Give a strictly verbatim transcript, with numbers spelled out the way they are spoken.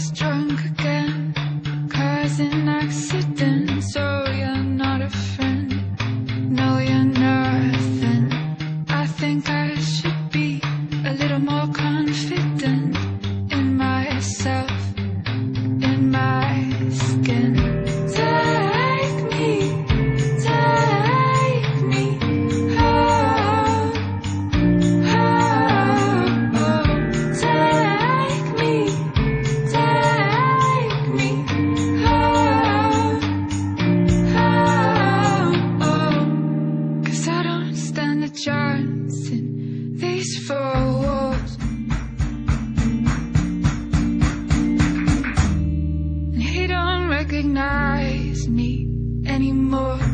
was drunk again, causing accidents. So you're not a friend, no you're nothing. I think I should be a little more confident in myself, in my skin. Take me, take me home, home, oh. Take me, take me home, home, oh. 'Cause I don't stand a chance in these four walls. And he don't recognize me anymore.